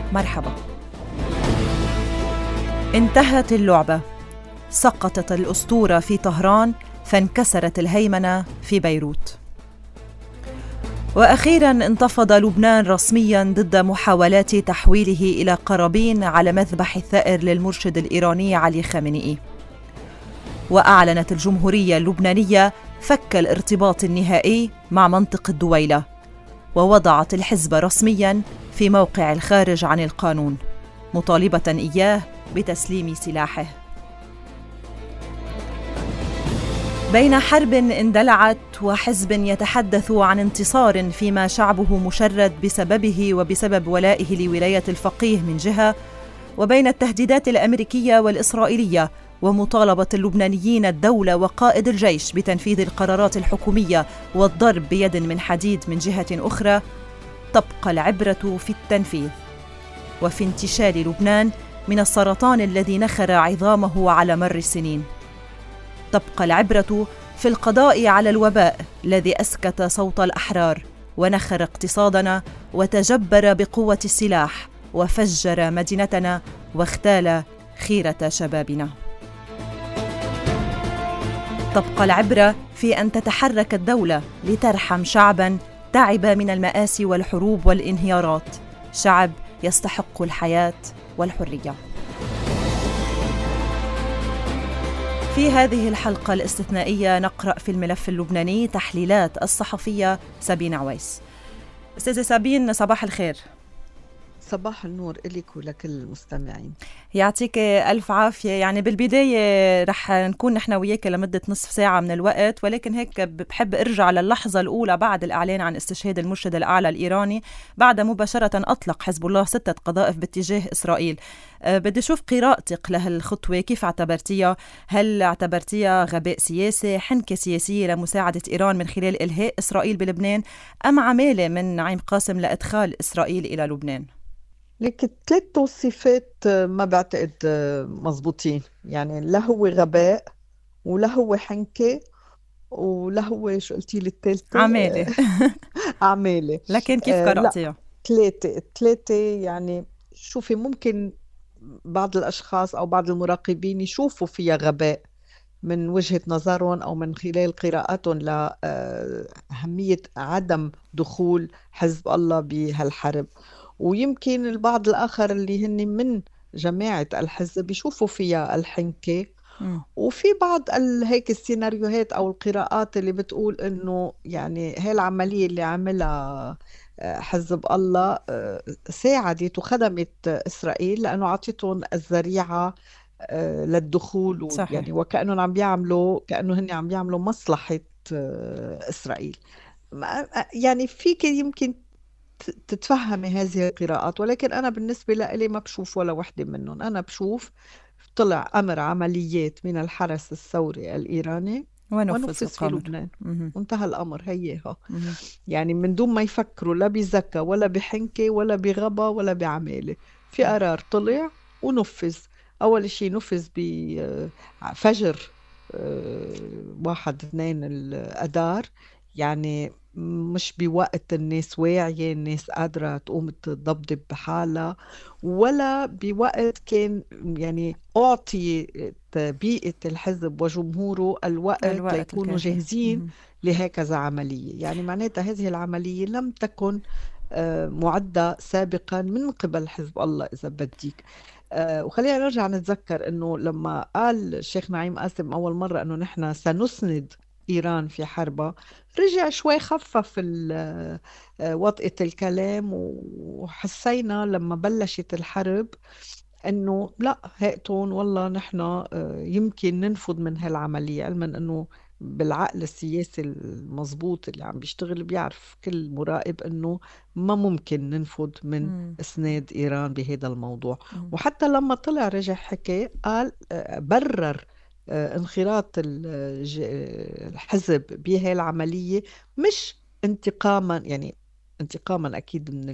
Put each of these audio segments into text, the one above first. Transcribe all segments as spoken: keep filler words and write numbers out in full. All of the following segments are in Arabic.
مرحبا. انتهت اللعبة، سقطت الأسطورة في طهران، فانكسرت الهيمنة في بيروت. وأخيراً انتفض لبنان رسمياً ضد محاولات تحويله إلى قرابين على مذبح الثأر للمرشد الإيراني علي خامنئي. وأعلنت الجمهورية اللبنانية فك الارتباط النهائي مع منطقة دويلة، ووضعت الحزب رسمياً في موقع الخارج عن القانون، مطالبة إياه بتسليم سلاحه. بين حرب اندلعت وحزب يتحدث عن انتصار فيما شعبه مشرد بسببه وبسبب ولائه لولاية الفقيه من جهة، وبين التهديدات الأمريكية والإسرائيلية ومطالبة اللبنانيين الدولة وقائد الجيش بتنفيذ القرارات الحكومية والضرب بيد من حديد من جهة أخرى، تبقى العبرة في التنفيذ وفي انتشال لبنان من السرطان الذي نخر عظامه على مر السنين. تبقى العبرة في القضاء على الوباء الذي أسكت صوت الأحرار ونخر اقتصادنا وتجبر بقوة السلاح وفجر مدينتنا واختال خيرة شبابنا. تبقى العبرة في أن تتحرك الدولة لترحم شعباً تعب من المآسي والحروب والانهيارات، شعب يستحق الحياة والحرية. في هذه الحلقة الاستثنائية نقرأ في الملف اللبناني تحليلات الصحفية سابين عويس. أستاذة سابين، صباح الخير. صباح النور إليك ولكل المستمعين. يعطيك ألف عافية. يعني بالبداية رح نكون نحن وياك لمدة نصف ساعة من الوقت، ولكن هيك بحب أرجع للحظة الأولى بعد الإعلان عن استشهاد المرشد الأعلى الإيراني. بعد مباشرة أطلق حزب الله ستة قذائف باتجاه إسرائيل. أه بدي أشوف قراءتك لهالخطوة، كيف اعتبرتيها؟ هل اعتبرتيها غباء سياسي، حنكة سياسية لمساعدة إيران من خلال إلهاء إسرائيل بلبنان، أم عمالة من نعيم قاسم لإدخال إسرائيل إلى لبنان؟ لك ثلاث توصيفات ما بعتقد مزبوطين، يعني لا هو غباء ولا هو حنكة ولا هو شو قلتي لي الثالثة؟ عمالة. عمالة. لكن كيف قرأتيها؟ ثلاثة ثلاثة يعني شوفي، ممكن بعض الأشخاص أو بعض المراقبين يشوفوا فيها غباء من وجهة نظرهم أو من خلال قراءاتهم لأهمية عدم دخول حزب الله بهالحرب، ويمكن البعض الآخر اللي هن من جماعة الحزب يشوفوا فيها الحنكة. م. وفي بعض هيك السيناريوهات أو القراءات اللي بتقول إنه يعني هاي العملية اللي عملها حزب الله ساعدت وخدمت إسرائيل لأنه عطيتهم الذريعة للدخول، يعني وكأنهم عم بيعملوا كأنه هن عم بيعملوا مصلحة إسرائيل. يعني فيك يمكن تتفهمي هذه القراءات، ولكن أنا بالنسبة لي ما بشوف ولا وحدة منهم. أنا بشوف طلع أمر عمليات من الحرس الثوري الإيراني ونفذ في لبنان، وانتهى الأمر. هيها يعني من دون ما يفكروا لا بذكاء ولا بحنكة ولا بغبا ولا بعمالة، في قرار طلع ونفذ. أول شيء نفذ بفجر واحد اثنين الأدار، يعني مش بوقت الناس واعية، الناس قادرة تقوم تضبضب بحالها، ولا بوقت كان يعني أعطي بيئة الحزب وجمهوره الوقت, الوقت ليكونوا جاهزين لهكذا عملية. يعني معناتها هذه العملية لم تكن معدة سابقا من قبل حزب الله إذا بديك. آه وخلينا نرجع نتذكر أنه لما قال الشيخ نعيم قاسم أول مرة أنه نحن سنسند إيران في حربها، رجع شوي خفف وطئة الكلام، وحسينا لما بلشت الحرب أنه لا هيئتون والله نحن يمكن ننفذ من هالعملية، علما أنه بالعقل السياسي المضبوط اللي عم بيشتغل بيعرف كل مراقب أنه ما ممكن ننفذ من م. إسناد إيران بهذا الموضوع. م. وحتى لما طلع رجع حكي قال برر انخراط الحزب بهاي العملية مش انتقاما، يعني انتقاما أكيد من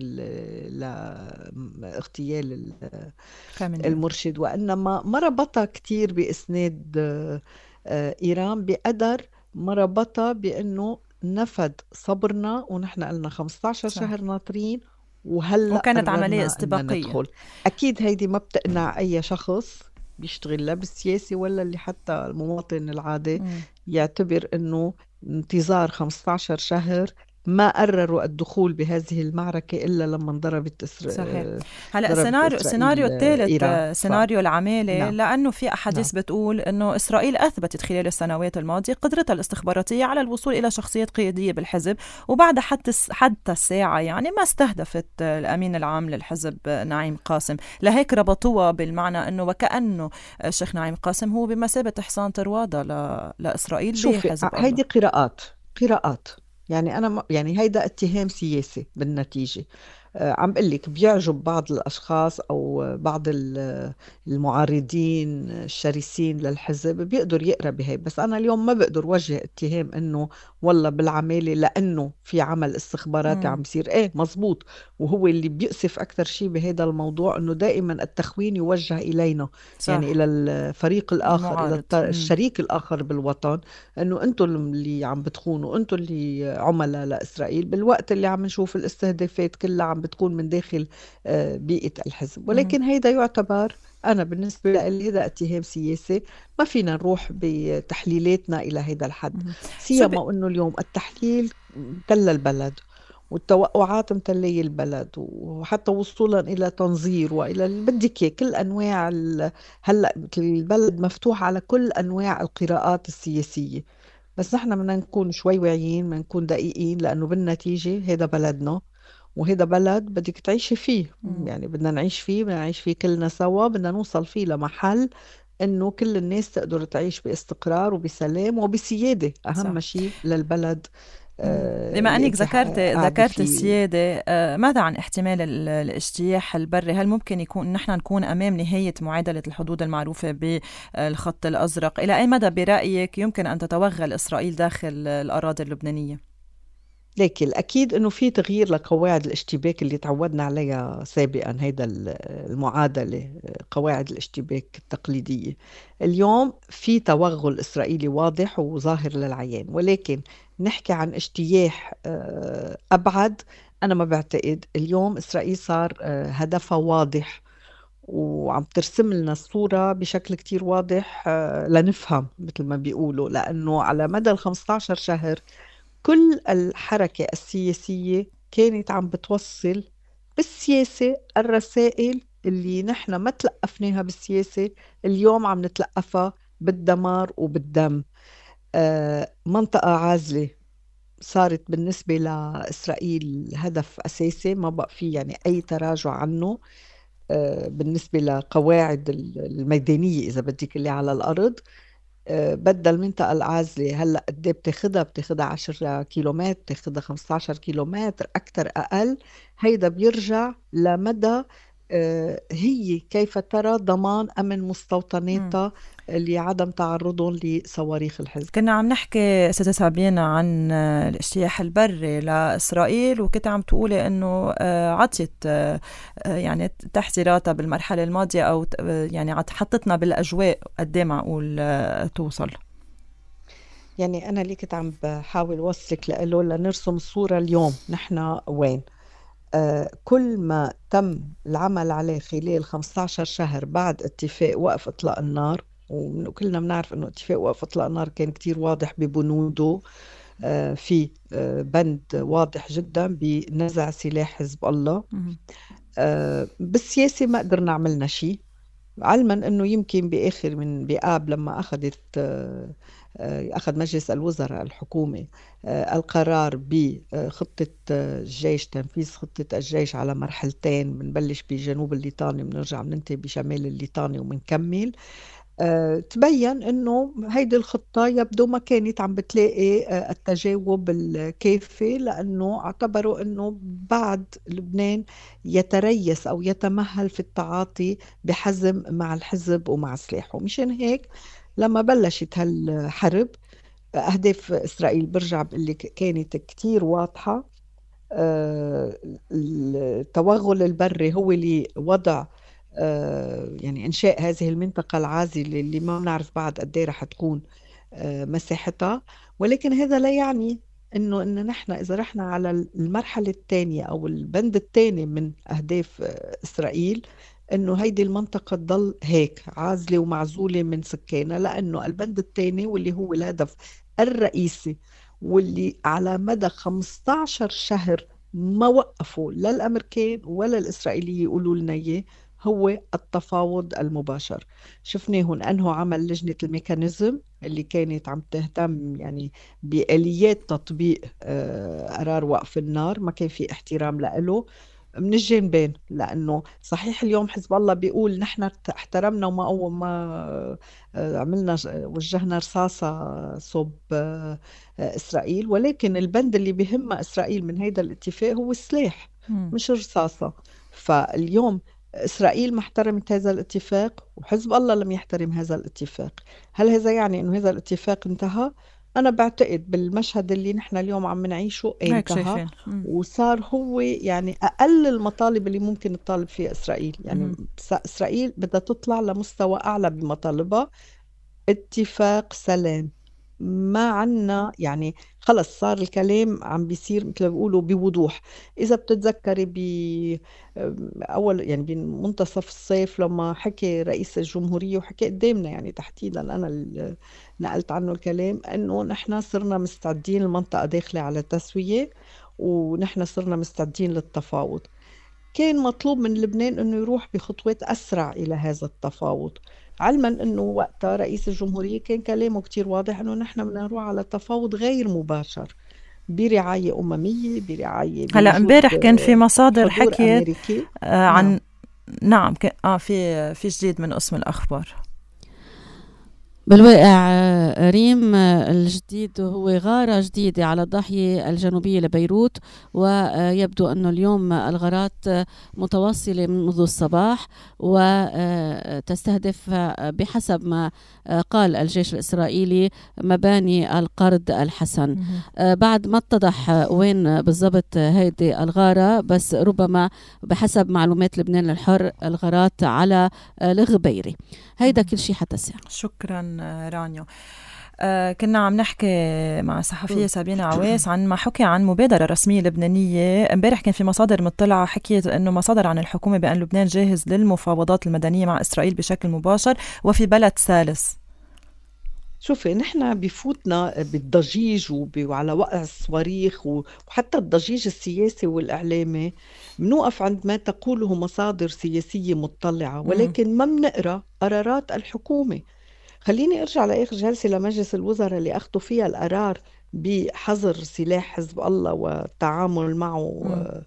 اغتيال المرشد، وإنما ما ربطها كتير بإسناد إيران بقدر ما ربطها بأنه نفد صبرنا ونحن قلنا خمسة عشر شهر ناطرين وهلأ وكانت عملية قررنا أن استباقية. ندخل. أكيد هيدي ما بتقنع أي شخص بيشتغل لا بالسياسة ولا اللي حتى المواطن العادي مم. يعتبر أنه انتظار خمسة عشر شهر، ما قرروا الدخول بهذه المعركة إلا لما انضربت إسر... صحيح. آه، هلا ضربت السيناريو السيناريو إسرائيل آه، الثالث، إيران. آه، ف... سيناريو العمالة، نعم. لأنه في نعم. أحاديث بتقول أنه إسرائيل أثبتت خلال السنوات الماضية قدرتها الاستخباراتية على الوصول إلى شخصيات قيادية بالحزب، وبعد حتى حتى الساعة يعني ما استهدفت آه، الأمين العام للحزب آه، نعيم قاسم. لهيك ربطوها بالمعنى أنه وكأنه آه، الشيخ نعيم قاسم هو بمثابة حصان طروادة ل... لإسرائيل شوفي، بحزب الله. هيدي قراءات قراءات يعني أنا م- يعني هيدا اتهام سياسي بالنتيجة. آه، عم بقول لك بيعجب بعض الأشخاص أو بعض ال- المعارضين الشرسين للحزب بيقدر يقرأ بهي، بس أنا اليوم ما بقدر وجه اتهام إنه والله بالعمالة لأنه في عمل استخباراتي مم. عم بيصير. إيه مزبوط. وهو اللي بيؤسف أكثر شيء بهذا الموضوع إنه دائما التخوين يوجه إلينا، يعني صح. إلى الفريق الآخر، إلى المعارض. الط- مم. الشريك الآخر بالوطن، إنه أنتم اللي عم بتخونوا، أنتم اللي عملاء لإسرائيل، بالوقت اللي عم نشوف الاستهدافات كلها عم بتكون من داخل آه، بيئة الحزب. مم. ولكن هيدا يعتبر، أنا بالنسبة لي هذا اتهام سياسي، ما فينا نروح بتحليلاتنا إلى هذا الحد، مم. شو ب... سيما أنه اليوم التحليل امتلى البلد والتوقعات متلية البلد، وحتى وصولا إلى تنظير وإلى اللي بدك إياه كل أنواع ال... هلأ البلد مفتوح على كل أنواع القراءات السياسية. بس نحن بدنا نكون شوي واعيين، بدنا نكون دقيقين، لأنه بالنتيجة هذا بلدنا، وهذا بلد بدك تعيشي فيه. مم. يعني بدنا نعيش فيه، بدنا نعيش فيه كلنا سوا، بدنا نوصل فيه لمحل إنه كل الناس تقدر تعيش باستقرار وبسلام وبسيادة، صح. أهم شيء للبلد مم. آه، بما اللي أنك أنت ذكرت قاعدة ذكرت فيه. السيادة، آه، ماذا عن احتمال ال- الاجتياح البري؟ هل ممكن يكون نحن نكون أمام نهاية معادلة الحدود المعروفة بالخط الأزرق؟ إلى أي مدى برأيك يمكن أن تتوغل إسرائيل داخل الأراضي اللبنانية؟ لكن الأكيد إنه في تغيير لقواعد الاشتباك اللي تعودنا عليها سابقا. هيدا ال- المعادلة، قواعد الاشتباك التقليدية. اليوم في توغل إسرائيلي واضح وظاهر للعيان، ولكن نحكي عن اجتياح آه، أبعد. أنا ما بعتقد. اليوم إسرائيل صار آه، هدفها واضح، وعم ترسم لنا الصورة بشكل كتير واضح آه، لنفهم مثل ما بيقولوا، لأنه على مدى ال خمسة عشر شهر كل الحركة السياسية كانت عم بتوصل بالسياسة الرسائل اللي نحن ما تلقفناها بالسياسة، اليوم عم نتلقفها بالدمار وبالدم. آه، منطقة عازلة صارت بالنسبة لإسرائيل هدف أساسي، ما بقى في يعني أي تراجع عنه. آه، بالنسبة لقواعد الميدانية إذا بدك اللي على الأرض، آه، بدل المنطقة العازلة هلأ قد ايه بتاخدها؟ بتاخدها عشرة كيلومتر، بتاخدها خمسة عشر كيلومتر، أكثر أقل. هيدا بيرجع لمدى آه، هي كيف ترى ضمان أمن مم. مستوطناتها لعدم تعرضهم لصواريخ الحزب. كنا عم نحكي ستة سابينا عن آه، الاجتياح البري لإسرائيل، وكنت عم تقولي أنه آه، عطيت آه، آه، يعني تحذيراتها بالمرحلة الماضية، أو ت- آه، يعني عط- حطتنا بالأجواء قد إيه معقول آه، توصل. يعني أنا اللي كنت عم بحاول وصلك لإله لنرسم الصورة اليوم نحن وين. آه، كل ما تم العمل عليه خلال خمسة عشر شهر بعد اتفاق وقف إطلاق النار، وكلنا بنعرف إنه اتفاق وقف إطلاق النار كان كتير واضح ببنوده. آه، في آه، بند واضح جدا بنزع سلاح حزب الله. مم. آه، بالسياسة ما قدرنا عملنا شيء، علما انه يمكن باخر من بآب لما اخذت آه، آه، اخذ مجلس الوزراء الحكومة آه، القرار بخطة آه، الجيش، تنفيذ خطة الجيش على مرحلتين، بنبلش بجنوب الليطاني بنرجع بننتهي بشمال الليطاني وبنكمل. آه، تبين انه هيدي الخطة يبدو ما كانت عم بتلاقي آه، التجاوب الكافي، لانه اعتبروا انه بعد لبنان يتريث او يتمهل في التعاطي بحزم مع الحزب ومع سلاحه. مشان هيك لما بلشت هالحرب، اهداف اسرائيل برجع بقول لك كانت كتير واضحة. آه، التوغل البري هو اللي وضع آه، يعني إنشاء هذه المنطقة العازلة اللي ما بنعرف بعد قد ايه رح تكون آه، مساحتها. ولكن هذا لا يعني إنه إن نحن إذا رحنا على المرحلة الثانية أو البند الثاني من أهداف إسرائيل، إنه هيدي المنطقة تضل هيك عازلة ومعزولة من سكانها، لأنه البند الثاني واللي هو الهدف الرئيسي واللي على مدى خمسة عشر شهر ما وقفوا لا الأمريكان ولا الإسرائيليين يقولوا لنا إياه، هو التفاوض المباشر. شفناهم أنه عمل لجنة الميكانيزم اللي كانت عم تهتم يعني بآليات تطبيق قرار وقف النار، ما كان في احترام له من الجانبين، لأنه صحيح اليوم حزب الله بيقول نحن احترمنا وما أول ما عملنا وجهنا رصاصة صوب إسرائيل، ولكن البند اللي بيهم إسرائيل من هيدا الاتفاق هو السلاح م. مش رصاصة. فاليوم إسرائيل ما احترمت هذا الاتفاق وحزب الله لم يحترم هذا الاتفاق. هل هذا يعني إنه هذا الاتفاق انتهى؟ أنا بعتقد بالمشهد اللي نحن اليوم عم نعيشه انتهى، وصار هو يعني أقل المطالب اللي ممكن تطالب فيها إسرائيل. يعني م. إسرائيل بدها تطلع لمستوى أعلى بمطالبها، اتفاق سلام. ما عنا يعني خلص صار الكلام عم بيصير مثل ما بيقولوا بوضوح. إذا بتتذكري بأول يعني بمنتصف الصيف لما حكي رئيس الجمهورية وحكي قدامنا يعني تحديدا أنا اللي نقلت عنه الكلام، أنه نحن صرنا مستعدين المنطقة داخلة على تسوية ونحن صرنا مستعدين للتفاوض. كان مطلوب من لبنان أنه يروح بخطوات أسرع إلى هذا التفاوض، علما أنه وقتها رئيس الجمهورية كان كلامه كتير واضح أنه نحن بدنا نروح على تفاوض غير مباشر برعاية أممية برعاية. هلا امبارح كان في مصادر حكيت آه عن نعم, نعم ك... آه في في جديد من قسم الأخبار. بالواقع ريم الجديد هو غارة جديدة على الضاحية الجنوبية لبيروت، ويبدو أنه اليوم الغارات متواصلة منذ الصباح وتستهدف بحسب ما قال الجيش الإسرائيلي مباني القرد الحسن. بعد ما اتضح وين بالضبط هيدي الغارة، بس ربما بحسب معلومات لبنان الحر الغارات على الغبيري. هيدا كل شيء حتى الساعة. شكرا رانيو. آه كنا عم نحكي مع صحفية سابينة عويس عن ما حكي عن مبادرة رسمية لبنانية. امبارح كان في مصادر مطلعة حكيت انه مصادر عن الحكومة بأن لبنان جاهز للمفاوضات المدنية مع إسرائيل بشكل مباشر وفي بلد ثالث. شوفي نحن بفوتنا بالضجيج وعلى وقع الصواريخ وحتى الضجيج السياسي والإعلامي منوقف عند ما تقوله مصادر سياسية مطلعة، ولكن ما بنقرأ قرارات الحكومة. خليني أرجع لآخر جلسة لمجلس الوزراء اللي أخذوا فيها القرار بحظر سلاح حزب الله والتعامل معه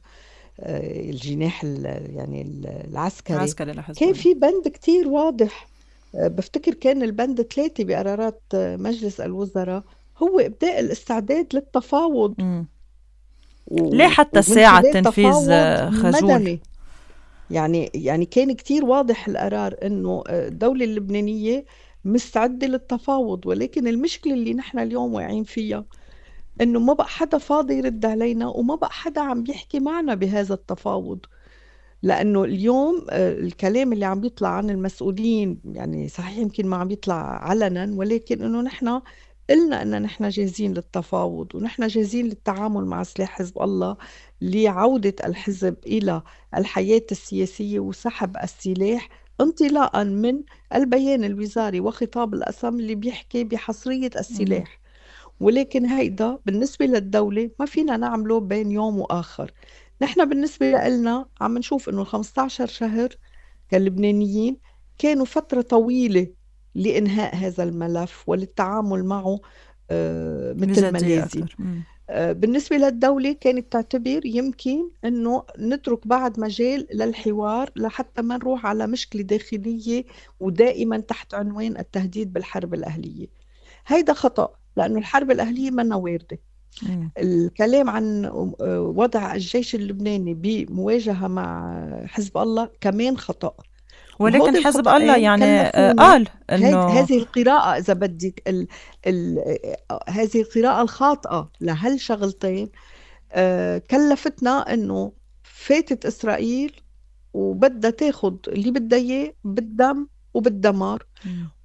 الجناح يعني العسكري. كان في بند كتير واضح، بفتكر كان البند ثلاثة بقرارات مجلس الوزراء هو إبداء الاستعداد للتفاوض. و... ليه حتى الساعة التنفيذ خجول مدني. يعني يعني كان كتير واضح القرار إنه الدولة اللبنانية مستعدة للتفاوض، ولكن المشكلة اللي نحن اليوم واقعين فيها إنه ما بقى حدا فاضي يرد علينا وما بقى حدا عم بيحكي معنا بهذا التفاوض. لأنه اليوم الكلام اللي عم بيطلع عن المسؤولين يعني صحيح يمكن ما عم يطلع علنا، ولكن إنه نحن قلنا إن نحن جاهزين للتفاوض ونحن جاهزين للتعامل مع سلاح حزب الله لعودة الحزب إلى الحياة السياسية وسحب السلاح انطلاقا من البيان الوزاري وخطاب القسم اللي بيحكي بحصرية السلاح. ولكن هيدا بالنسبة للدولة ما فينا نعمله بين يوم وآخر. نحن بالنسبة لنا عم نشوف إنه خمسة عشر شهر كاللبنانيين كانوا فترة طويلة لإنهاء هذا الملف وللتعامل معه آه مثل ما لازم. آه بالنسبة للدولة كانت تعتبر يمكن إنه نترك بعد مجال للحوار لحتى ما نروح على مشكلة داخلية ودائما تحت عنوان التهديد بالحرب الأهلية. هيدا خطأ، لأنه الحرب الأهلية منا واردة. مم. الكلام عن وضع الجيش اللبناني بمواجهة مع حزب الله كمان خطأ، ولكن حزب الله يعني قال إنه هذه القراءة إذا بدك ال ال هذه القراءة الخاطئة لهالشغلتين آه كلفتنا إنه فاتت إسرائيل وبدها تاخد اللي بدها إياه بالدم وبالدمار. مم.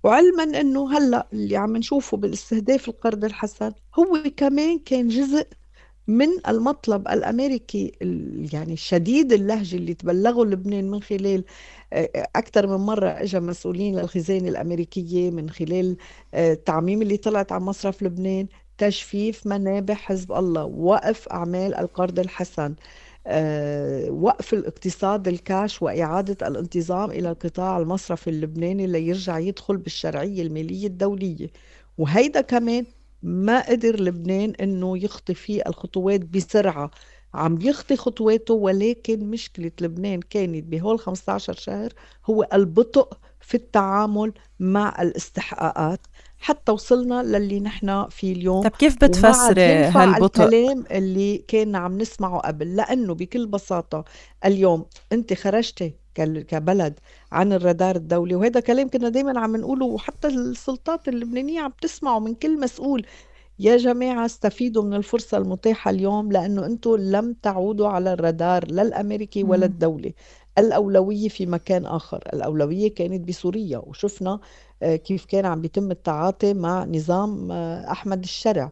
وعلما أنه هلأ اللي عم نشوفه بالاستهداف القرد الحسن هو كمان كان جزء من المطلب الأمريكي يعني الشديد اللهجة اللي تبلغوا لبنان من خلال أكثر من مرة إجا مسؤولين للخزانة الأمريكية من خلال التعميم اللي طلعت على مصرف لبنان، تجفيف منابع حزب الله، وقف أعمال القرد الحسن، أه، وقف الاقتصاد الكاش وإعادة الانتظام إلى القطاع المصرفي اللبناني ليرجع يدخل بالشرعية المالية الدولية. وهيدا كمان ما قدر لبنان انه يخطي فيه الخطوات بسرعة، عم يخطي خطواته، ولكن مشكلة لبنان كانت بهول خمسة عشر شهر هو البطء في التعامل مع الاستحقاقات حتى وصلنا للي نحن فيه اليوم. طب كيف بتفسري هالبطء؟ الكلام اللي كنا عم نسمعه قبل، لأنه بكل بساطة اليوم انت خرجتي كبلد عن الرادار الدولي، وهذا كلام كنا دايما عم نقوله وحتى السلطات اللبنانية عم تسمعه من كل مسؤول. يا جماعة استفيدوا من الفرصة المتاحة اليوم، لأنه أنتم لم تعودوا على الرادار لا الأمريكي ولا الدولي. الأولوية في مكان آخر، الأولوية كانت بسوريا، وشفنا كيف كان عم بيتم التعاطي مع نظام أحمد الشرع.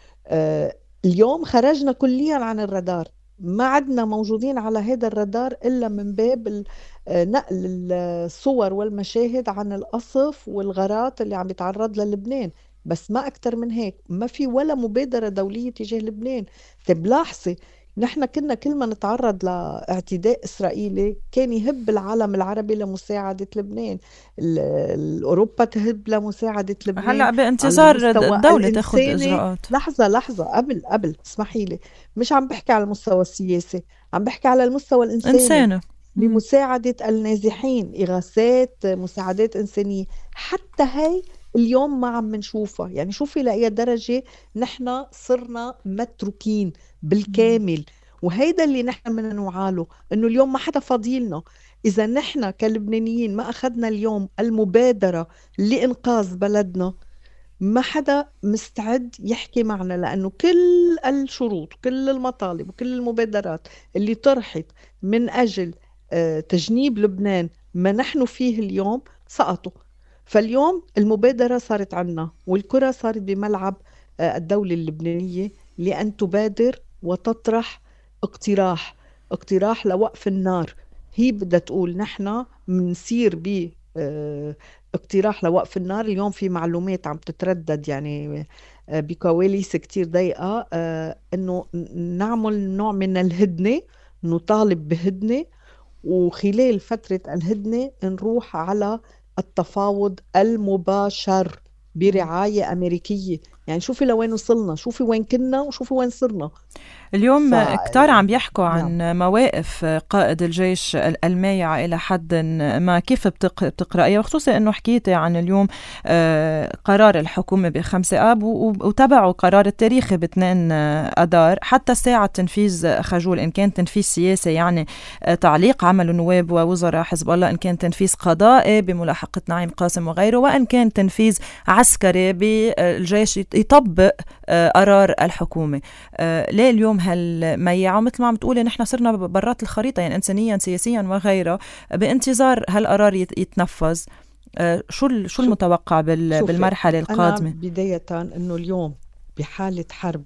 اليوم خرجنا كليا عن الرادار، ما عدنا موجودين على هذا الرادار إلا من باب نقل الصور والمشاهد عن القصف والغارات اللي عم يتعرض للبنان، بس ما أكتر من هيك. ما في ولا مبادرة دولية تجاه لبنان. طيب لاحظي، نحن كنا كل ما نتعرض لاعتداء إسرائيلي كان يهب العالم العربي لمساعدة لبنان، أوروبا تهب لمساعدة لبنان. هلأ بانتظار الدولة تاخد إجراءات. لحظة لحظة قبل قبل اسمحي لي، مش عم بحكي على المستوى السياسي، عم بحكي على المستوى الإنساني. إنسانة. بمساعدة النازحين، إغاثات، مساعدات إنسانية، حتى هاي اليوم ما عم نشوفها. يعني شوفي لأي درجة نحن صرنا متروكين بالكامل. وهيدا اللي نحن بدنا نوعاله، انه اليوم ما حدا فاضيلنا. اذا نحن كلبنانيين ما اخذنا اليوم المبادرة لإنقاذ بلدنا، ما حدا مستعد يحكي معنا، لأنه كل الشروط كل المطالب وكل المبادرات اللي طرحت من أجل تجنيب لبنان ما نحن فيه اليوم سقطوا. فاليوم المبادرة صارت عنا، والكرة صارت بملعب الدولة اللبنانية لأن تبادر وتطرح اقتراح اقتراح لوقف النار. هي بدها تقول نحن منسير ب اقتراح لوقف النار. اليوم في معلومات عم تتردد يعني بكواليس كتير ضيقة انه نعمل نوع من الهدنة، نطالب بهدنة، وخلال فترة الهدنة نروح على التفاوض المباشر برعاية أمريكية. يعني شوفي لوين وصلنا، شوفي وين كنا وشوفي وين صرنا اليوم. ف... كتار عم بيحكوا عن نعم. مواقف قائد الجيش المايعة إلى حد ما، كيف بتق... بتقرأيها؟ وخصوصا أنه حكيتي عن اليوم قرار الحكومة بخمسة آب وتبعوا قرار التاريخي باثنين أدار، حتى ساعة تنفيذ خجول، إن كان تنفيذ سياسي يعني تعليق عمل النواب ووزراء حزب الله، إن كان تنفيذ قضائي بملاحقة نعيم قاسم وغيره، وإن كان تنفيذ عسكري بالجيش يطبق قرار الحكومة. ليه اليوم هالميعة؟ مثل ما عم تقولي نحن صرنا برات الخريطة، يعني إنسانيا سياسيا وغيره، بانتظار هالقرار يتنفذ. شو شو المتوقع بالمرحلة القادمة؟ أنا بداية إنه اليوم بحالة حرب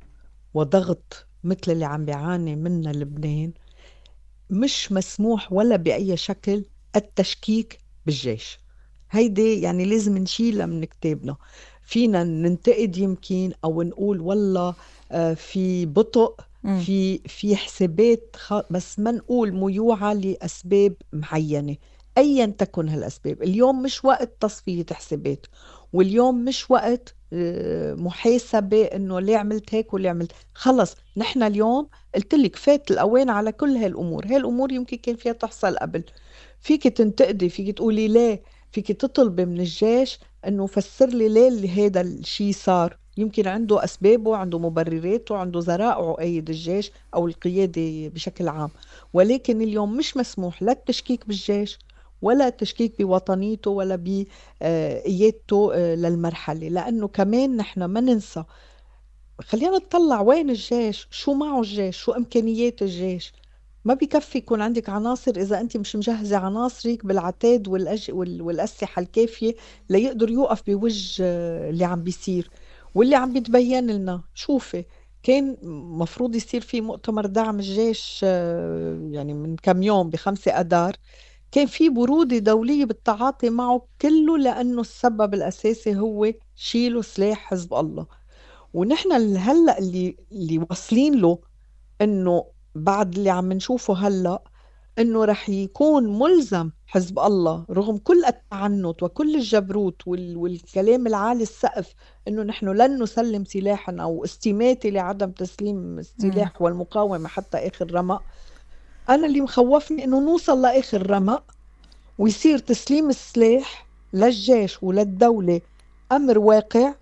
وضغط مثل اللي عم بيعاني منه لبنان، مش مسموح ولا بأي شكل التشكيك بالجيش. هيدي يعني لازم نشيلها من كتابنا. فينا ننتقد يمكن أو نقول والله في بطء، في في حسابات، بس ما نقول ميوعة لأسباب معينة أيا تكن هالأسباب. اليوم مش وقت تصفية حسابات، واليوم مش وقت محاسبة إنه ليه عملت هيك وليه عملت. خلص نحن اليوم قلت لك فات الأوان على كل هالأمور. هالأمور يمكن كان فيها تحصل قبل. فيك تنتقدي، فيك تقولي ليه، فيك تطلبي من الجيش إنه فسر لي ليه اللي هذا الشيء صار. يمكن عنده أسبابه، عنده مبرراته، عنده ذرائعه أيد الجيش أو القيادة بشكل عام. ولكن اليوم مش مسموح لا التشكيك بالجيش ولا التشكيك بوطنيته ولا بقيادته للمرحلة. لأنه كمان نحن ما ننسى، خلينا نطلع وين الجيش، شو معه الجيش، شو إمكانيات الجيش. ما بيكفي يكون عندك عناصر إذا أنت مش مجهزة عناصرك بالعتاد والأج... وال... والأسلحة الكافية ليقدر يوقف بوجه اللي عم بيصير واللي عم بيتبين لنا. شوفي، كان مفروض يصير في مؤتمر دعم الجيش يعني من كم يوم بخمسة أدار، كان في برودة دولية بالتعاطي معه كله لأنه السبب الأساسي هو شيلوا سلاح حزب الله. ونحن هلأ اللي اللي واصلين له انه بعد اللي عم نشوفه هلا انه رح يكون ملزم حزب الله رغم كل التعنت وكل الجبروت وال... والكلام العالي السقف انه نحن لن نسلم سلاحا او استماتة لعدم تسليم السلاح والمقاومة حتى اخر رمق. انا اللي مخوفني انه نوصل لاخر رمق ويصير تسليم السلاح للجيش وللدولة امر واقع،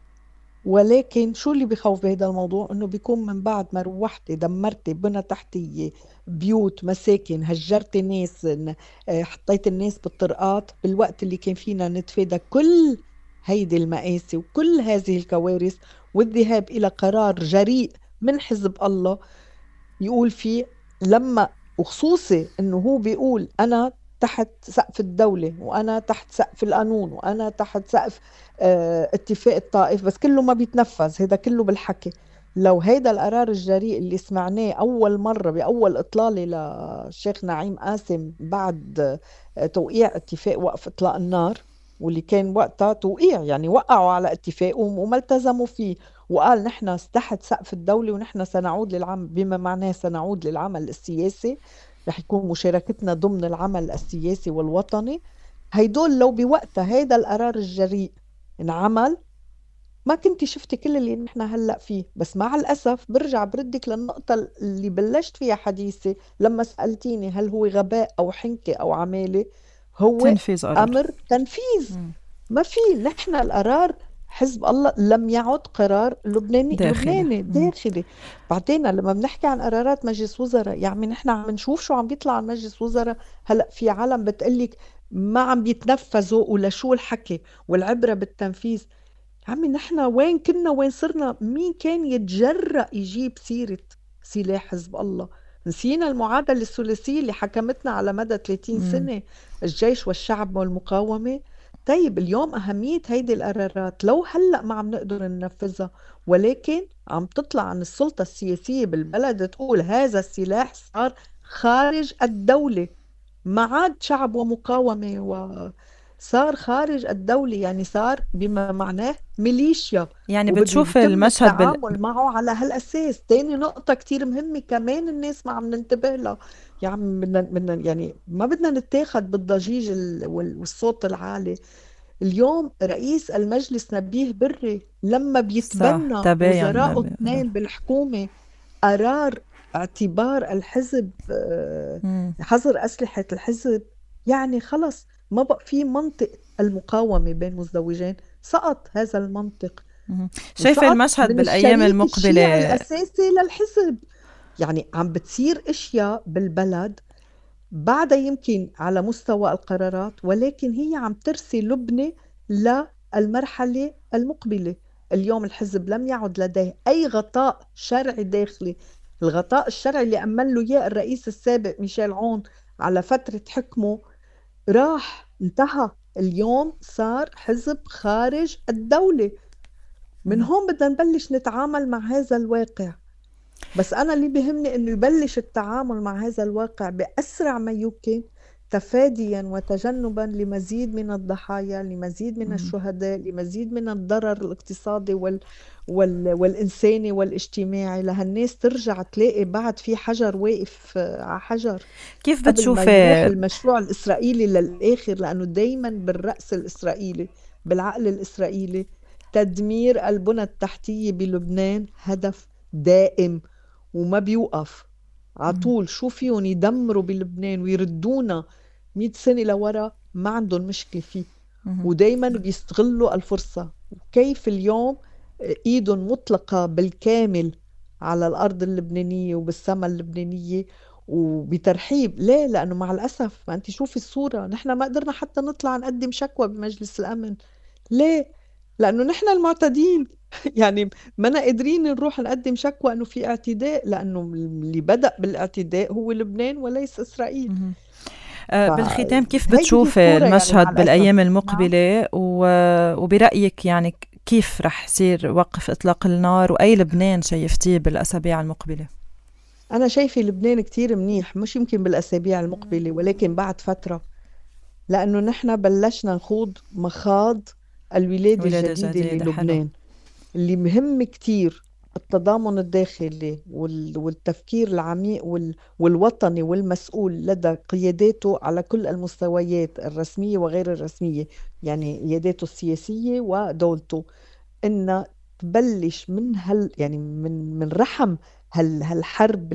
ولكن شو اللي بخوف بهذا الموضوع؟ انه بيكون من بعد ما روحتي دمرتي بنى تحتية، بيوت، مساكن، هجرتي ناس، حطيت الناس بالطرقات، بالوقت اللي كان فينا نتفادى كل هيدي المآسي وكل هذه الكوارث والذهاب الى قرار جريء من حزب الله يقول فيه لما، وخصوصي انه هو بيقول انا تحت سقف الدولة وأنا تحت سقف القانون وأنا تحت سقف اه اتفاق الطائف، بس كله ما بيتنفذ، هذا كله بالحكي. لو هيدا القرار الجريء اللي سمعناه أول مرة بأول إطلالة للشيخ نعيم قاسم بعد اه توقيع اتفاق وقف إطلاق النار، واللي كان وقتها توقيع يعني وقعوا على اتفاق وما التزموا فيه، وقال نحن تحت سقف الدولة ونحن سنعود للعمل، بما معناه سنعود للعمل السياسي، رح يكون مشاركتنا ضمن العمل السياسي والوطني. هيدول لو بوقتها هيدا القرار الجريء انعمل ما كنتي شفتي كل اللي نحن هلأ فيه. بس مع الأسف برجع بردك للنقطة اللي بلشت فيها حديثي لما سألتيني هل هو غباء أو حنكة أو عمالة، هو تنفيذ قرار. أمر تنفيذ. م. ما في، نحن القرار حزب الله لم يعد قرار لبناني داخلي, لبناني داخلي. بعدين لما بنحكي عن قرارات مجلس وزراء يعني نحن عم نشوف شو عم بيطلع عن مجلس وزراء. هلأ في عالم بتقلك ما عم بيتنفذوا ولا شو الحكي والعبرة بالتنفيذ. عمي نحن وين كنا وين صرنا؟ مين كان يتجرأ يجيب سيرة سلاح حزب الله؟ نسينا المعادلة الثلاثية اللي حكمتنا على مدى ثلاثين سنة، الجيش والشعب والمقاومة. طيب اليوم أهمية هيدي القرارات لو هلأ ما عم نقدر ننفذها، ولكن عم تطلع عن السلطة السياسية بالبلد تقول هذا السلاح صار خارج الدولة، ما عاد شعب ومقاومة وصار خارج الدولة، يعني صار بما معناه ميليشيا. يعني بتشوف المشهد التعامل بال... معه على هالأساس. تاني نقطة كتير مهمة كمان الناس ما عم ننتبه لها، يعني بدنا بدنا يعني ما بدنا نتاخد بالضجيج والصوت العالي. اليوم رئيس المجلس نبيه بري لما بيتبنى وزراء اثنين بالحكومة قرار اعتبار الحزب حظر أسلحة الحزب، يعني خلص ما بقى في منطق المقاومة بين مزدوجين، سقط هذا المنطق. شايفة المشهد بالأيام المقبلة الأساسي للحزب. يعني عم بتصير اشياء بالبلد بعدها يمكن على مستوى القرارات، ولكن هي عم ترسي لبنة للمرحلة المقبلة. اليوم الحزب لم يعد لديه أي غطاء شرعي داخلي. الغطاء الشرعي اللي أمن له إياه الرئيس السابق ميشيل عون على فترة حكمه راح انتهى. اليوم صار حزب خارج الدولة. من هون بدنا نبلش نتعامل مع هذا الواقع. بس أنا اللي بيهمني إنه يبلش التعامل مع هذا الواقع بأسرع ما يمكن، تفاديا وتجنبا لمزيد من الضحايا، لمزيد من الشهداء، لمزيد من الضرر الاقتصادي وال وال والإنساني والاجتماعي، لهالناس ترجع تلاقي بعد في حجر واقف على حجر. كيف بتشوفي المشروع الإسرائيلي للآخر؟ لأنه دايما بالرأس الإسرائيلي بالعقل الإسرائيلي تدمير البنى التحتية بلبنان هدف دائم وما بيوقف عطول. شو فيهم يدمروا بلبنان ويردونا مئة سنة لورا ما عندهم مشكلة فيه، ودايما بيستغلوا الفرصة. وكيف اليوم ايدهم مطلقة بالكامل على الأرض اللبنانية وبالسماء اللبنانية وبترحيب. ليه؟ لأنه مع الأسف ما أنت شوفي الصورة، نحن ما قدرنا حتى نطلع نقدم شكوى بمجلس الأمن. ليه؟ لأنه نحن المعتدين يعني ما أنا قادرين نروح نقدم شكوى أنه في اعتداء، لأنه اللي بدأ بالاعتداء هو لبنان وليس إسرائيل. بالختام كيف فهيدي بتشوفي الصورة يعني المشهد مع بالأيام الأسف. المقبلة و- وبرأيك يعني كيف رح يصير وقف إطلاق النار وأي لبنان شايفتيه بالأسابيع المقبلة؟ أنا شايفة لبنان كتير منيح، مش يمكن بالأسابيع المقبلة ولكن بعد فترة، لأنه نحن بلشنا نخوض مخاض الولادة ولادة الجديدة جديدة، حلو. للبنان اللي مهم كتير. التضامن الداخلي وال- والتفكير العميق وال- والوطني والمسؤول لدى قياداته على كل المستويات الرسمية وغير الرسمية، يعني قياداته السياسية ودولته، إن تبلش من هال يعني من من رحم هال هالحرب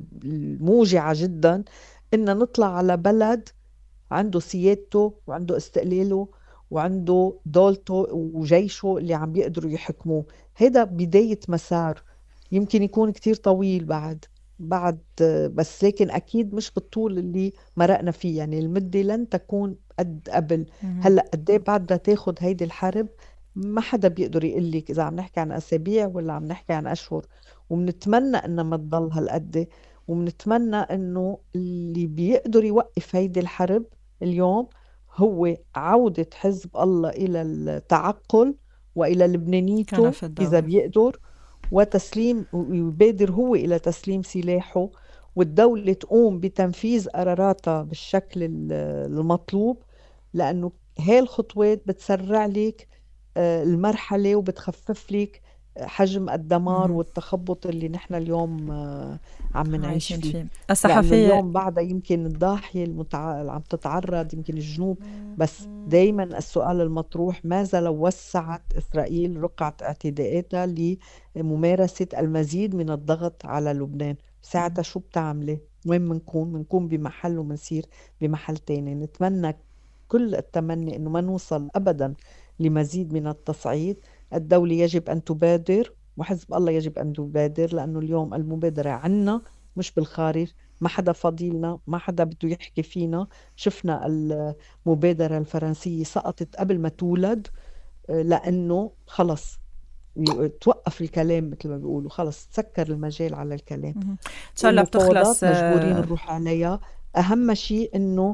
الموجعة جدا، إن نطلع على بلد عنده سيادته وعنده استقلاله وعنده دولته وجيشه اللي عم بيقدروا يحكموه. هيدا بداية مسار يمكن يكون كتير طويل بعد بعد بس لكن أكيد مش بالطول اللي مرقنا فيه، يعني المدة لن تكون قد قبل. هلأ قد ايه بعدها تاخد هيدي الحرب ما حدا بيقدر يقول لك إذا عم نحكي عن أسابيع ولا عم نحكي عن أشهر، وبنتمنى إنها ما تضل هالقد، وبنتمنى إنه اللي بيقدر يوقف هيدي الحرب اليوم هو عودة حزب الله إلى التعقل وإلى لبنانيته إذا بيقدر، وتسليم ويبادر هو إلى تسليم سلاحه، والدولة تقوم بتنفيذ قراراتها بالشكل المطلوب، لأنه هاي الخطوات بتسرع لك المرحلة وبتخفف لك حجم الدمار والتخبط اللي نحن اليوم عم نعيش فيه. لأنه اليوم بعد يمكن الضاحية المتع... عم تتعرض يمكن الجنوب، بس دايما السؤال المطروح ماذا لو وسعت إسرائيل رقعة اعتداءاتها لممارسة المزيد من الضغط على لبنان؟ ساعتها شو بتعملي؟ وين منكون؟ منكون بمحل ومنصير بمحل تاني. نتمنى كل التمني إنه ما نوصل أبدا لمزيد من التصعيد. الدولة يجب أن تبادر وحزب الله يجب أن تبادر، لأنه اليوم المبادرة عنا مش بالخارج، ما حدا فضيلنا، ما حدا بده يحكي فينا. شفنا المبادرة الفرنسية سقطت قبل ما تولد، لأنه خلص توقف الكلام مثل ما بيقولوا، خلص تسكر المجال على الكلام. إن شاء الله بتخلص، مجبورين نروح عليها. أهم شيء إنه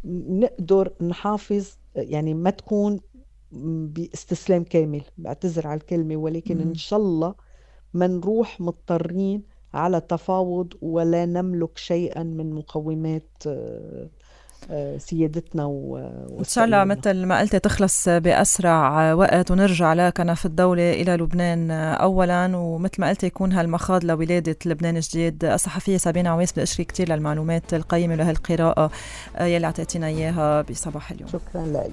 نقدر نحافظ، يعني ما تكون باستسلام كامل، بعتذر على الكلمة، ولكن إن شاء الله ما نروح مضطرين على تفاوض ولا نملك شيئا من مقومات سيادتنا. وإن شاء الله مثل ما قلت تخلص بأسرع وقت ونرجع لكنف الدولة إلى لبنان أولا، ومثل ما قلت يكون هالمخاض لولادة لبنان جديد. الصحفية سابينا عويس بدي أشكرك كتير للمعلومات القيمة لهالقراءة يلي أعطيتينا إياها بصباح اليوم. شكرا لك.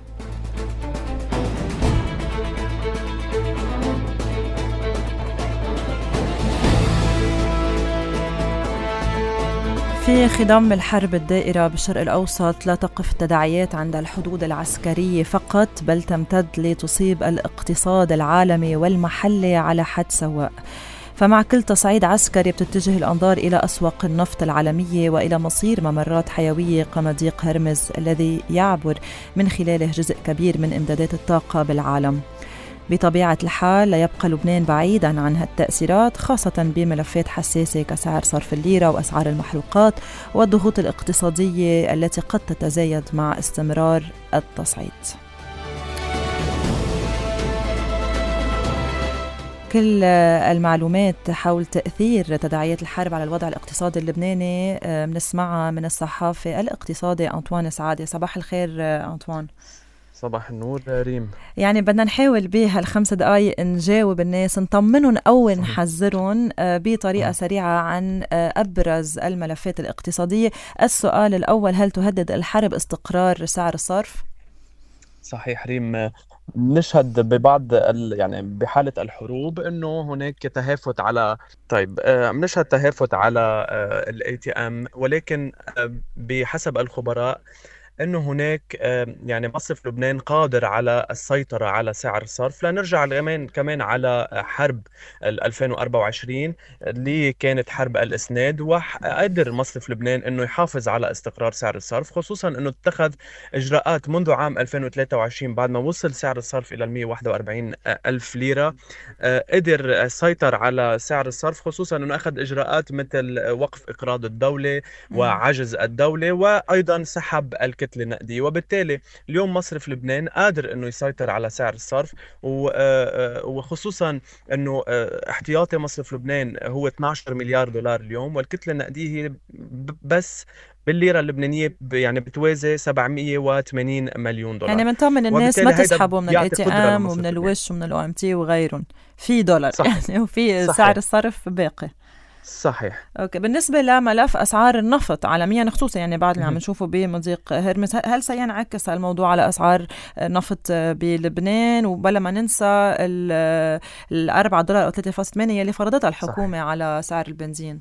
في خضم الحرب الدائرة بالشرق الأوسط لا تقف التداعيات عند الحدود العسكرية فقط، بل تمتد لتصيب الاقتصاد العالمي والمحلي على حد سواء. فمع كل تصعيد عسكري بتتجه الأنظار إلى أسواق النفط العالمية وإلى مصير ممرات حيوية قمديق هرمز الذي يعبر من خلاله جزء كبير من إمدادات الطاقة بالعالم. بطبيعة الحال لا يبقى لبنان بعيداً عن هالتأثيرات، خاصة بملفات حساسة كسعر صرف الليرة وأسعار المحروقات والضغوط الاقتصادية التي قد تتزايد مع استمرار التصعيد. كل المعلومات حول تأثير تداعيات الحرب على الوضع الاقتصادي اللبناني بنسمعها من الصحافي الاقتصادي أنطوان سعادة. صباح الخير أنطوان. صباح النور ريم. يعني بدنا نحاول بهالخمس دقايق نجاوب الناس، نطمنهم أو نحذرهم بطريقة سريعة عن أبرز الملفات الاقتصادية. السؤال الأول، هل تهدد الحرب استقرار سعر الصرف؟ صحيح ريم، نشهد ببعض يعني بحالة الحروب انه هناك تهافت على طيب نشهد تهافت على الاي تي ام، ولكن بحسب الخبراء انه هناك آه، يعني مصرف لبنان قادر على السيطرة على سعر الصرف. لنرجع كمان كمان على حرب ال ألفين وأربعة وعشرين اللي كانت حرب الاسناد، وقدر مصرف لبنان انه يحافظ على استقرار سعر الصرف، خصوصا انه اتخذ اجراءات منذ عام ألفين وثلاثة وعشرين بعد ما وصل سعر الصرف الى مئة وواحد وأربعين الف ليرة. آه، قدر يسيطر على سعر الصرف، خصوصا انه اخذ اجراءات مثل وقف اقراض الدولة مم. وعجز الدولة، وايضا سحب الكتلة النقدية. وبالتالي اليوم مصرف لبنان قادر انه يسيطر على سعر الصرف، و- آه، آه، وخصوصا انه آه، احتياطي مصرف لبنان هو اثني عشر مليار دولار اليوم، والكتلة النقدية هي ب- بس بالليرة اللبنانية ب- يعني بتوازي سبعمئة وثمانين مليون دولار. يعني بنطمن الناس ما وبالتالي هيدا تسحبوا من الاي بيعطي تي قدرة ام لمصرف ومن لبنان. الوش ومن الاو ام تي وغيرهم، في دولار صحيح يعني وفي سعر صحيح الصرف باقي. صحيح. اوكي، بالنسبه لملف اسعار النفط عالميا خصوصا، يعني بعد اللي عم مهم. نشوفه بمضيق هرمس، هل سينعكس الموضوع على اسعار النفط بلبنان؟ وبلا ما ننسى ال ال أربعة دولار او ثلاثة فاصلة ثمانية اللي فرضتها الحكومه صحيح. على سعر البنزين.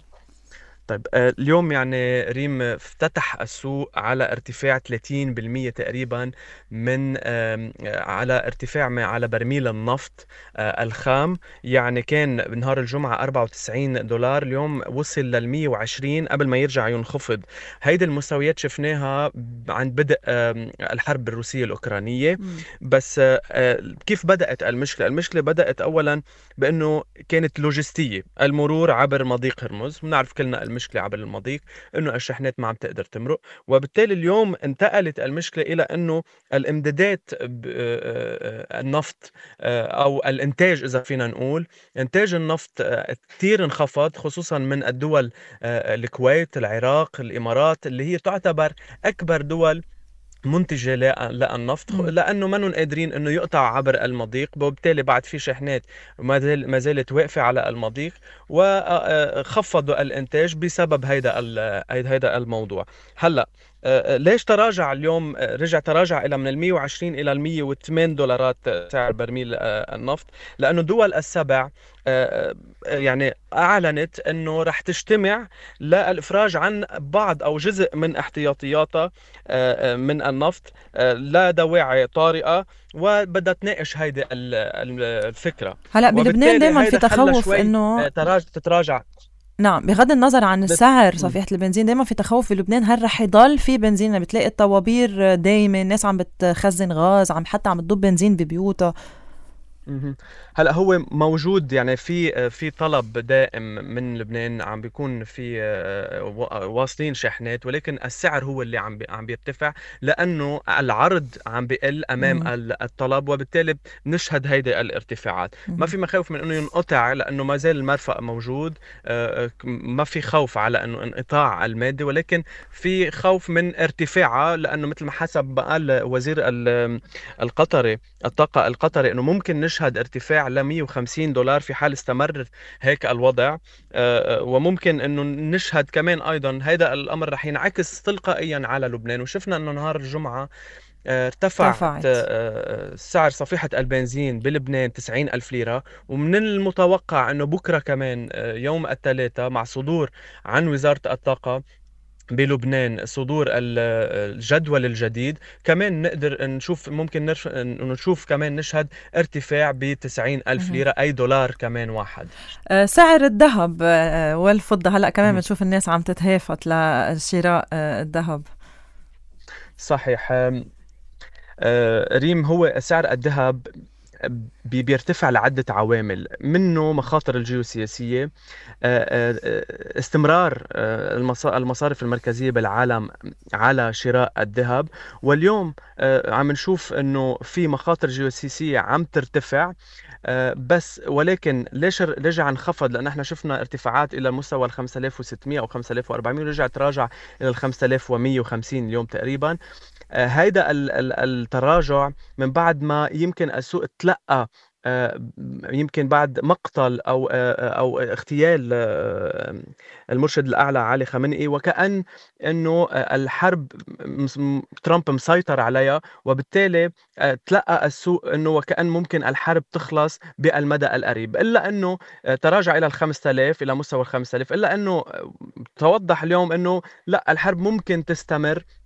طيب آه، اليوم يعني ريم افتتح السوق على ارتفاع ثلاثين بالمئة تقريبا من آم، آه، على ارتفاع ما على برميل النفط آه، الخام. يعني كان بنهار الجمعة أربعة وتسعين دولار، اليوم وصل لل مئة وعشرين قبل ما يرجع ينخفض. هيدي المستويات شفناها عند بدء آم، الحرب الروسية الأوكرانية. مم. بس آه، آه، كيف بدأت المشكلة؟ المشكلة بدأت أولا بأنه كانت لوجستية، المرور عبر مضيق هرمز. بنعرف كلنا المشكلة عبر المضيق انه الشحنات ما عم تقدر تمرق، وبالتالي اليوم انتقلت المشكلة الى انه الامدادات ب- آه، آه، النفط آه، او الانتاج، اذا فينا نقول انتاج النفط آه، كثير انخفض، خصوصا من الدول آه، الكويت، العراق، الامارات، اللي هي تعتبر اكبر دول منتجة لا- للنفط، خ- مم. لأنه منهم قادرين أنه يقطع عبر المضيق، وبالتالي بعد في شحنات ما زال- ما زالت واقفة على المضيق، وخفضوا الإنتاج بسبب هيدا ال- هيدا الموضوع. هلا آه، ليش تراجع اليوم؟ آه، رجع تراجع إلى من ال مئة وعشرين إلى ال مئة وثمانية دولارات آه، سعر برميل آه، النفط، لأنه دول السبع آه، آه، يعني أعلنت أنه رح تجتمع للإفراج عن بعض أو جزء من احتياطياتها آه، آه، من النفط آه، لا دواعي طارئة، وبدها تناقش هيدي ال- ال- الفكرة. هلا بلبنان وبالتالي دائما في هيدا خلى تخوف شوي انه، آه، تراجع تتراجع. نعم، بغض النظر عن بس السعر مم. صفيحة البنزين، دايما في تخوف في لبنان هل رح يضل في بنزين؟ بتلاقي الطوابير دايما الناس عم بتخزن غاز، عم حتى عم تضب بنزين ببيوتها. مهم. هلا هو موجود، يعني في في طلب دائم من لبنان، عم بيكون في آه، وا- واصلين شحنات، ولكن السعر هو اللي عم بي- عم بيرتفع، لانه العرض عم بيقل امام مم. ال- الطلب، وبالتالي بنشهد هيدي الارتفاعات. ما مم. في مخاوف من انه ينقطع، لانه ما زال المرفأ موجود. آه، ك- ما في خوف على انه انقطاع المادة، ولكن في خوف من ارتفاعها، لانه مثل ما حسب ما قال وزير ال- القطري الطاقة القطري انه ممكن نشهد ارتفاع ل مئة وخمسين دولار في حال استمر هيك الوضع. آه، آه، وممكن انه نشهد كمان ايضا هذا الامر رح ينعكس تلقائيا على لبنان. وشفنا انه نهار الجمعة آه، ارتفعت ارتفعت. آه، سعر صفيحة البنزين بلبنان تسعين ألف ليرة، ومن المتوقع أنه بكرة كمان آه، يوم الثلاثاء مع صدور عن وزارة الطاقة بلبنان صدور ال- الجدول الجديد، كمان نقدر نشوف، ممكن نرف... نشوف كمان نشهد ارتفاع ب تسعين ألف مهم. ليرة، أي دولار كمان واحد. آه، سعر الذهب آه، والفضة هلا كمان مهم. بنشوف الناس عم تتهافت لشراء آه، الذهب. صحيح. آم، آه، ريم، هو سعر الذهب بي- بيرتفع لعدة عوامل، منه مخاطر الجيوسياسية، آه، آه، استمرار آه، المص- المصارف المركزية بالعالم على شراء الذهب. واليوم آه، عم نشوف انه في مخاطر جيوسياسية عم ترتفع، آه، بس ولكن ليش ر- رجع انخفض؟ لان احنا شفنا ارتفاعات الى مستوى ال خمسة آلاف وستمئة او خمسة آلاف وأربعمئة، ورجع تراجع الى ال خمسة آلاف ومئة وخمسين اليوم تقريبا. آه، هيدا ال- ال- التراجع من بعد ما يمكن السوق تلقى آه، يمكن بعد مقتل او آه، او اغتيال آه، المرشد الاعلى علي خامنئي، وكأن انه آه، الحرب مس- م- ترامب مسيطر عليها، وبالتالي آه، تلقى السوق انه وكأن ممكن الحرب تخلص بالمدى القريب، الا انه آه، تراجع الى ال خمسة آلاف، الى مستوى ال خمسة آلاف، الا انه آه، توضح اليوم انه لا، الحرب ممكن تستمر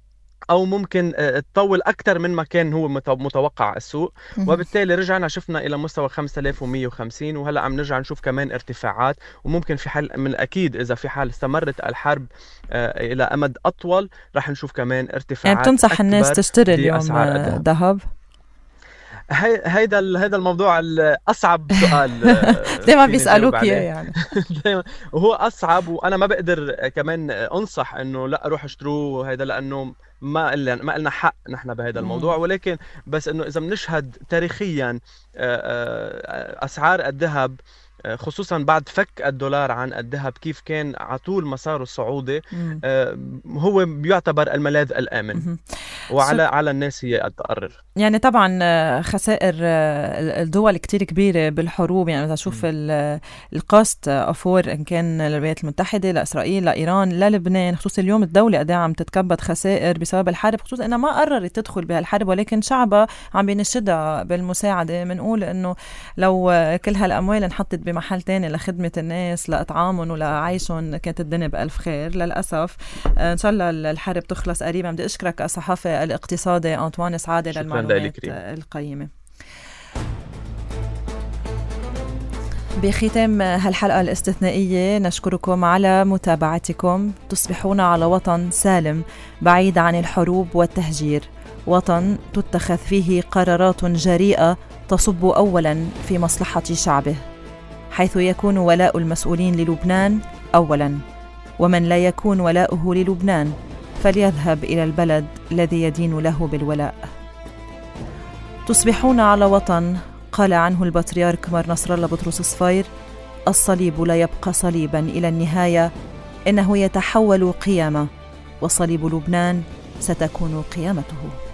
أو ممكن تطول أكثر من ما كان هو متوقع السوق، وبالتالي رجعنا شفنا إلى مستوى خمسة آلاف ومية وخمسين، وهلأ عم نرجع نشوف كمان ارتفاعات. وممكن في حال من أكيد إذا في حال استمرت الحرب إلى أمد أطول رح نشوف كمان ارتفاعات. يعني بتنصح الناس تشتري اليوم ذهب؟ هي هيدا هيدا الموضوع الأصعب سؤال دايما بيسألوك إياه يعني. وهو أصعب، وأنا ما بقدر كمان أنصح إنه لا أروح اشتروه هيدا، لأنه ما قلنا ما قلنا حق نحن بهذا الموضوع. ولكن بس إنه إذا بنشهد تاريخيا أسعار الذهب خصوصا بعد فك الدولار عن الذهب كيف كان على طول مساره الصعودي، هو بيعتبر الملاذ الآمن، وعلى على الناس هي تقرر. يعني طبعا خسائر الدول كتير كبيرة بالحروب، يعني إذا شوف القاست أفور إن كان للولايات المتحدة، لإسرائيل، لإيران، للبنان، خصوصا اليوم الدولة قد عم تتكبد خسائر بسبب الحرب، خصوصا إنها ما قررت تدخل بهالحرب ولكن شعبها عم بينشدها بالمساعدة. منقول إنه لو كل هالأموال انحطت بمحل تاني لخدمة الناس لإطعامهم ولعيشهم كانت الدنيا بألف خير. للأسف إن شاء الله الحرب تخلص قريبا. بدي أشكرك الصحافي الاقتصادي أنطوان سعادة للمعلومات القيمة. بختام هالحلقة الاستثنائية نشكركم على متابعتكم. تصبحون على وطن سالم بعيد عن الحروب والتهجير، وطن تتخذ فيه قرارات جريئة تصب أولا في مصلحة شعبه، حيث يكون ولاء المسؤولين للبنان أولا، ومن لا يكون ولاؤه للبنان فليذهب إلى البلد الذي يدين له بالولاء. تصبحون على وطن قال عنه البطريرك مار نصر الله بطرس صفير: الصليب لا يبقى صليبا إلى النهاية، إنه يتحول قيامة، وصليب لبنان ستكون قيامته.